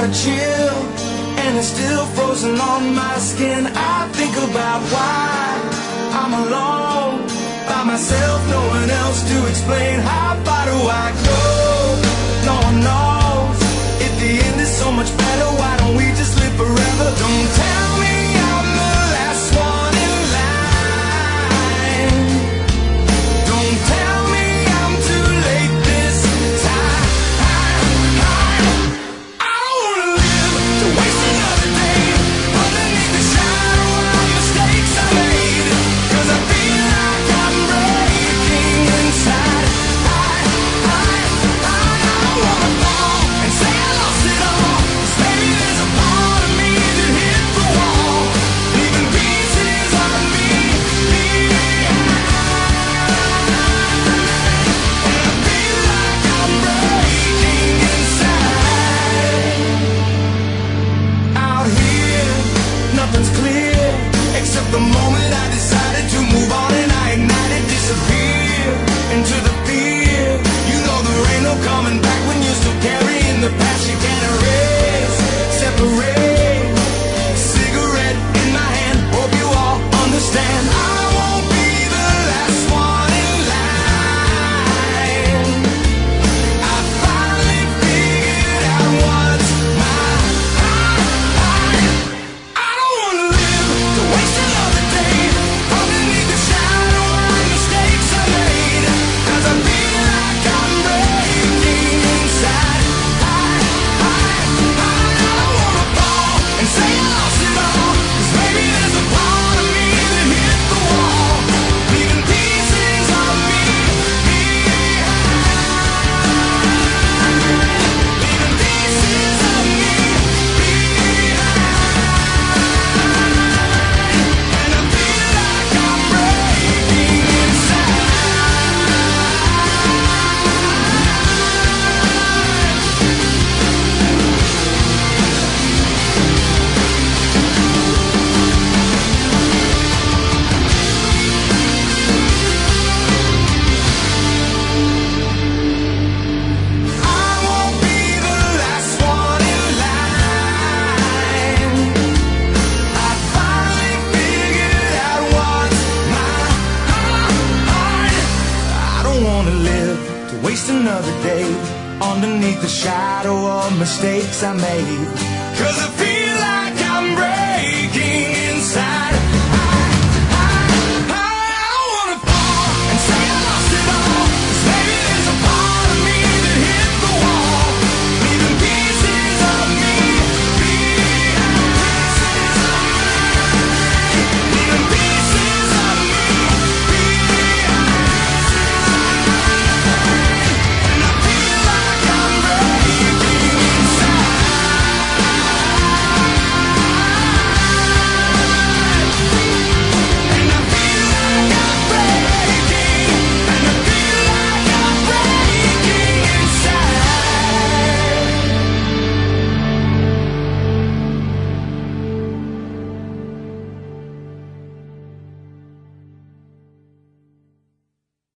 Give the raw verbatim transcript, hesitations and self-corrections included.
a chill, and it's still frozen on my skin. I think about why I'm alone by myself, no one else to explain. How far do I go? No one knows. If the end is so much better, why don't we just live forever? Don't tell me I'm the last one in line. Don't tell me I'm too late this time. I don't wanna live to waste another day underneath the shadow of mistakes I made. 'Cause I feel like I'm breaking inside. I, I, I, I don't wanna fall and say I lost it all. 'Cause maybe there's a part of me that hit the wall, leaving pieces of me behind. And I feel like I'm breaking inside. Out here, nothing's clear except the moment I decided to move on, and I ignited, disappear into the fear. You know there ain't no coming back when you're still carrying the past you can't erase. Separate, cigarette in my hand. Hope you all understand. I won't be the last one in line. I finally figured out what's mine. I don't wanna live to waste another day underneath the shadow of mistakes I made. 'Cause I feel like I'm breaking inside. I, I, I, I don't wanna fall and say I lost it all. 'Cause maybe there's a part of me that hit the wall, leaving pieces of me behind. Leaving pieces of me behind. And I feel like I'm breaking inside. I won't be the last one in line. I finally figured out what's mine. I don't wanna live to waste another day underneath the shadow of mistakes I made. 'Cause if